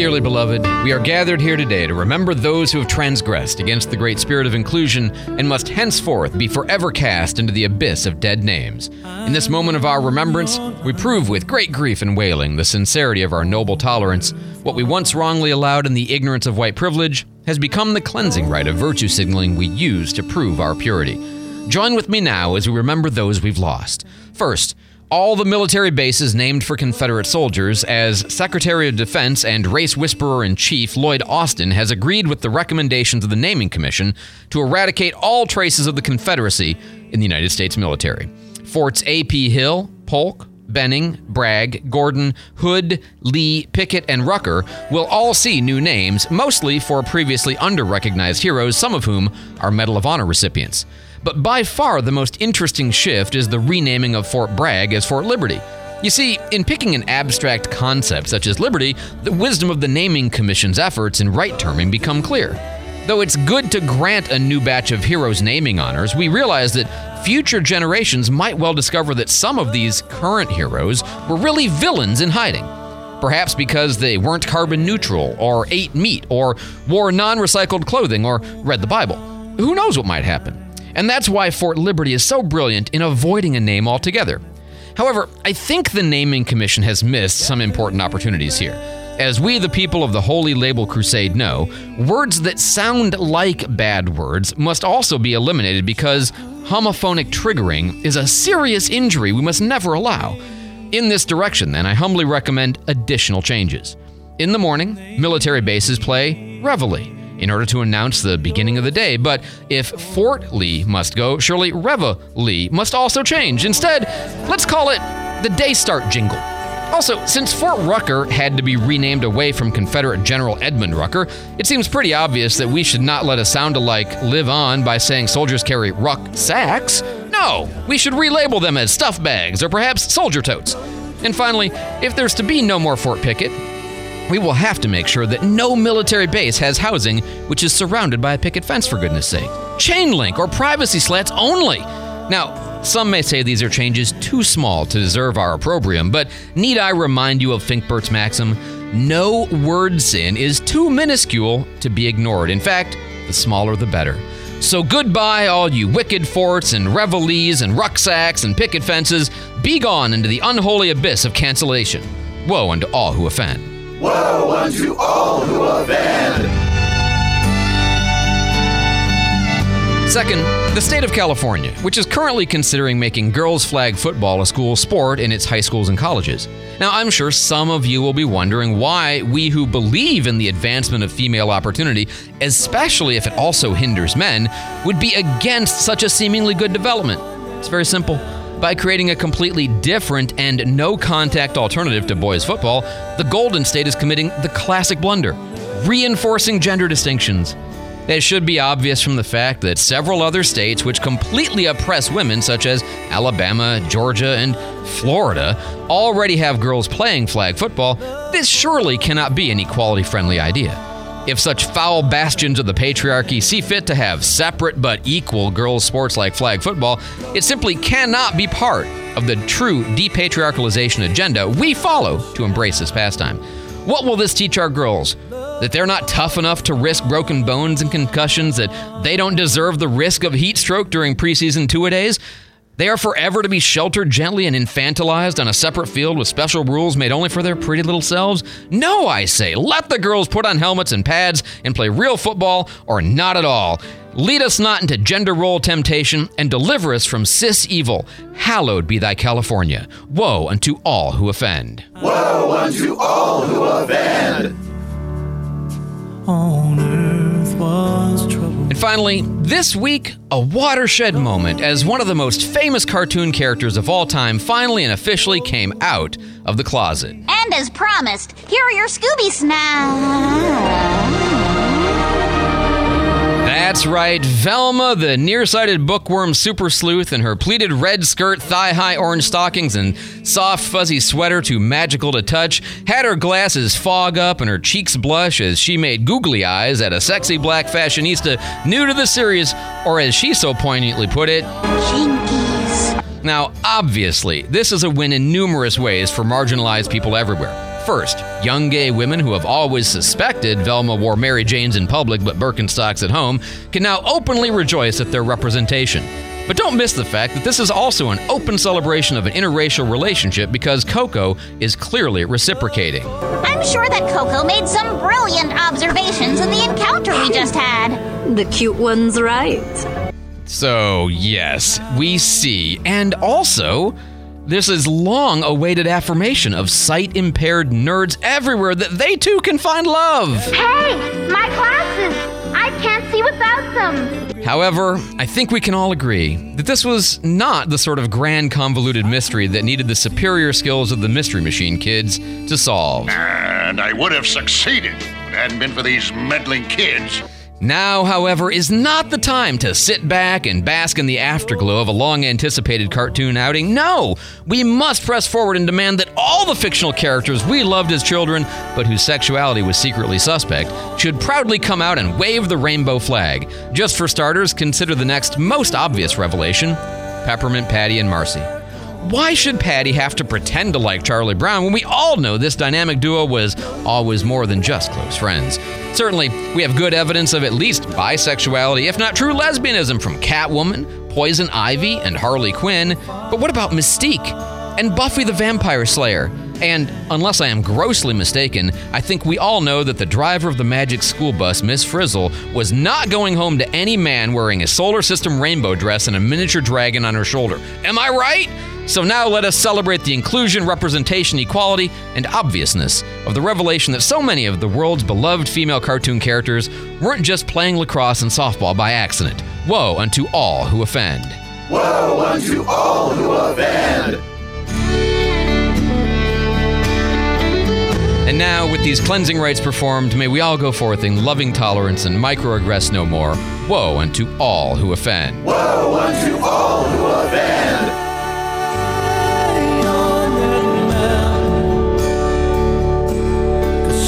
Dearly beloved, we are gathered here today to remember those who have transgressed against the great spirit of inclusion and must henceforth be forever cast into the abyss of dead names. In this moment of our remembrance, we prove with great grief and wailing the sincerity of our noble tolerance. What we once wrongly allowed in the ignorance of white privilege has become the cleansing rite of virtue signaling we use to prove our purity. Join with me now as we remember those we've lost. First, all the military bases named for Confederate soldiers, as Secretary of Defense and race whisperer-in-chief Lloyd Austin has agreed with the recommendations of the Naming Commission to eradicate all traces of the Confederacy in the United States military. Forts A.P. Hill, Polk, Benning, Bragg, Gordon, Hood, Lee, Pickett, and Rucker will all see new names, mostly for previously under-recognized heroes, some of whom are Medal of Honor recipients. But by far the most interesting shift is the renaming of Fort Bragg as Fort Liberty. You see, in picking an abstract concept such as liberty, the wisdom of the Naming Commission's efforts in right terming become clear. Though it's good to grant a new batch of heroes naming honors, we realize that future generations might well discover that some of these current heroes were really villains in hiding. Perhaps because they weren't carbon neutral, or ate meat, or wore non-recycled clothing, or read the Bible. Who knows what might happen? And that's why Fort Liberty is so brilliant in avoiding a name altogether. However, I think the Naming Commission has missed some important opportunities here. As we, the people of the Holy Label Crusade, know, words that sound like bad words must also be eliminated because homophonic triggering is a serious injury we must never allow. In this direction, then, I humbly recommend additional changes. In the morning, military bases play Reveille in order to announce the beginning of the day. But if Fort Lee must go, surely Reveille must also change. Instead, let's call it the Day Start jingle. Also, since Fort Rucker had to be renamed away from Confederate General Edmund Rucker, it seems pretty obvious that we should not let a sound-alike live on by saying soldiers carry rucksacks. No, we should relabel them as stuff bags or perhaps soldier totes. And finally, if there's to be no more Fort Pickett, we will have to make sure that no military base has housing which is surrounded by a picket fence, for goodness sake. Chain link or privacy slats only. Now, some may say these are changes too small to deserve our opprobrium, but need I remind you of Finkbert's maxim? No word sin is too minuscule to be ignored. In fact, the smaller the better. So goodbye, all you wicked forts and reveilles and rucksacks and picket fences. Be gone into the unholy abyss of cancellation. Woe unto all who offend. Woe unto all who offend! Second, the state of California, which is currently considering making girls' flag football a school sport in its high schools and colleges. Now, I'm sure some of you will be wondering why we who believe in the advancement of female opportunity, especially if it also hinders men, would be against such a seemingly good development. It's very simple. By creating a completely different and no-contact alternative to boys' football, the Golden State is committing the classic blunder, reinforcing gender distinctions. It should be obvious from the fact that several other states which completely oppress women, such as Alabama, Georgia, and Florida, already have girls playing flag football. This surely cannot be an equality-friendly idea. If such foul bastions of the patriarchy see fit to have separate but equal girls' sports like flag football, it simply cannot be part of the true depatriarchalization agenda we follow to embrace this pastime. What will this teach our girls? That they're not tough enough to risk broken bones and concussions, that they don't deserve the risk of heat stroke during preseason two-a-days? They are forever to be sheltered gently and infantilized on a separate field with special rules made only for their pretty little selves? No, I say, let the girls put on helmets and pads and play real football, or not at all. Lead us not into gender role temptation, and deliver us from cis evil. Hallowed be thy California. Woe unto all who offend. Woe unto all who offend! On earth was trouble. And finally, this week, a watershed moment as one of the most famous cartoon characters of all time finally and officially came out of the closet. And as promised, here are your Scooby snacks. That's right, Velma, the nearsighted bookworm super sleuth, in her pleated red skirt, thigh-high orange stockings, and soft fuzzy sweater too magical to touch, had her glasses fog up and her cheeks blush as she made googly eyes at a sexy black fashionista new to the series, or as she so poignantly put it, Jinkies. Now, obviously, this is a win in numerous ways for marginalized people everywhere. First, young gay women who have always suspected Velma wore Mary Janes in public but Birkenstocks at home can now openly rejoice at their representation. But don't miss the fact that this is also an open celebration of an interracial relationship because Coco is clearly reciprocating. I'm sure that Coco made some brilliant observations in the encounter we just had. The cute one's right. So, yes, we see, and also, this is long-awaited affirmation of sight-impaired nerds everywhere that they too can find love. Hey, my glasses! I can't see without them. However, I think we can all agree that this was not the sort of grand convoluted mystery that needed the superior skills of the Mystery Machine kids to solve. And I would have succeeded if it hadn't been for these meddling kids. Now, however, is not the time to sit back and bask in the afterglow of a long-anticipated cartoon outing. No! We must press forward and demand that all the fictional characters we loved as children, but whose sexuality was secretly suspect, should proudly come out and wave the rainbow flag. Just for starters, consider the next most obvious revelation: Peppermint Patty and Marcy. Why should Patty have to pretend to like Charlie Brown when we all know this dynamic duo was always more than just close friends? Certainly, we have good evidence of at least bisexuality, if not true lesbianism, from Catwoman, Poison Ivy, and Harley Quinn. But what about Mystique and Buffy the Vampire Slayer? And, unless I am grossly mistaken, I think we all know that the driver of the Magic School Bus, Miss Frizzle, was not going home to any man wearing a solar system rainbow dress and a miniature dragon on her shoulder. Am I right? So now let us celebrate the inclusion, representation, equality, and obviousness of the revelation that so many of the world's beloved female cartoon characters weren't just playing lacrosse and softball by accident. Woe unto all who offend. Woe unto all who offend. And now, with these cleansing rites performed, may we all go forth in loving tolerance and microaggress no more. Woe unto all who offend. Woe unto all who offend.